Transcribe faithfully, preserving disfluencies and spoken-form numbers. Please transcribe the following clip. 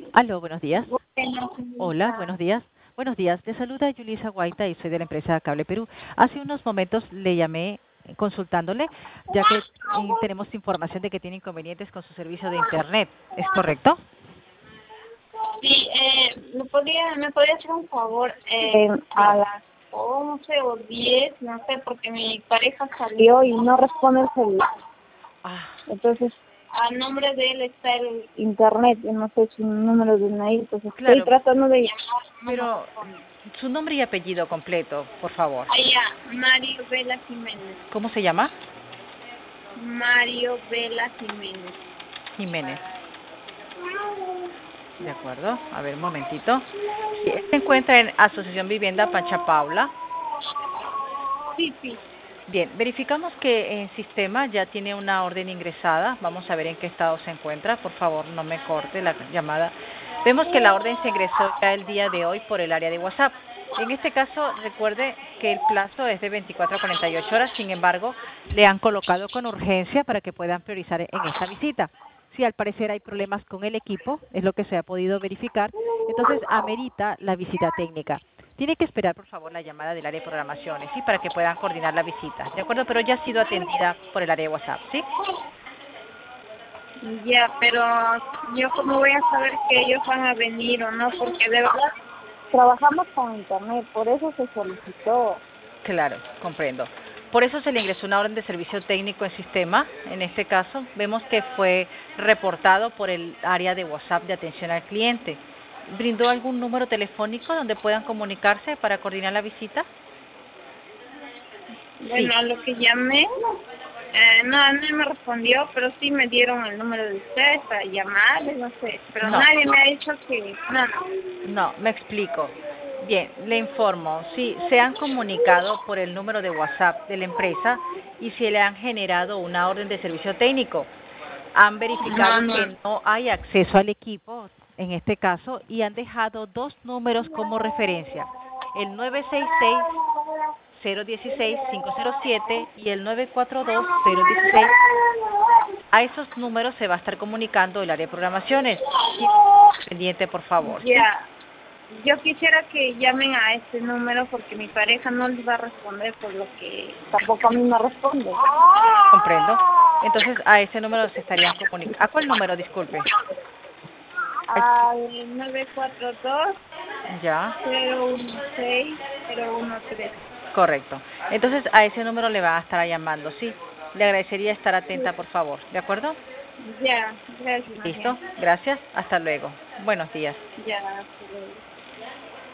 Aló, buenos días. Bueno, Hola, señorita. buenos días. Buenos días, te saluda Yulisa Guaita y soy de la empresa Cable Perú. Hace unos momentos le llamé eh, consultándole, ya que eh, tenemos información de que tiene inconvenientes con su servicio de Internet. ¿Es correcto? Sí, eh, ¿me podría, me podría hacer un favor? Sí, Eh, a dígame. las once o diez, no sé, porque mi pareja salió y no responde el celular. Ah, Entonces, a nombre de él está el internet, y no sé su número de N I, entonces estoy claro, tratando de llamar, no me pero responde. mm, su nombre y apellido completo, por favor. Allá, Mario Vela Jiménez. ¿Cómo se llama? Mario Vela Jiménez. Jiménez. De acuerdo. A ver, un momentito. Sí, él se encuentra en Asociación Vivienda Pancha Paula. Sí, sí. Bien, verificamos que en sistema ya tiene una orden ingresada. Vamos a ver en qué estado se encuentra. Por favor, no me corte la llamada. Vemos que la orden se ingresó ya el día de hoy por el área de WhatsApp. En este caso, recuerde que el plazo es de veinticuatro a cuarenta y ocho horas. Sin embargo, le han colocado con urgencia para que puedan priorizar en esta visita. Si al parecer hay problemas con el equipo, es lo que se ha podido verificar, entonces amerita la visita técnica. Tiene que esperar, por favor, la llamada del área de programaciones, ¿sí? Para que puedan coordinar la visita, ¿de acuerdo? Pero ya ha sido atendida por el área de WhatsApp, ¿sí? Ya, pero yo cómo voy a saber que ellos van a venir o no, porque de verdad trabajamos con internet, por eso se solicitó. Claro, comprendo. Por eso se le ingresó una orden de servicio técnico en sistema. En este caso, vemos que fue reportado por el área de WhatsApp de atención al cliente. ¿Brindó algún número telefónico donde puedan comunicarse para coordinar la visita? Bueno, Sí. a lo que llamé, eh, no, no me respondió, pero sí me dieron el número de ustedes para llamarles, no sé, pero No. nadie me ha dicho que, no, no. No, me explico. Bien, le informo. Sí, se han comunicado por el número de WhatsApp de la empresa y se le han generado una orden de servicio técnico. Han No, verificado no. que no hay acceso al equipo, en este caso, y han dejado dos números como referencia. El nueve seis seis, cero uno seis, cinco cero siete y el nueve cuatro dos, cero uno seis. A esos números se va a estar comunicando el área de programaciones. Sí, pendiente, por favor, ¿sí? Ya, yo quisiera que llamen a este número porque mi pareja no les va a responder por lo que tampoco a mí me responde. Comprendo. Entonces, a ese número se estarían comunicando. ¿A cuál número, disculpe? Al que- Al nueve cuatro dos, Ya, cero uno seis, cero uno tres. correcto. Entonces, a ese número le va a estar llamando, ¿sí? Le agradecería estar atenta, por favor. ¿De acuerdo? Ya, gracias, más bien. Listo. Gracias. Hasta luego. Buenos días. Ya, hasta luego.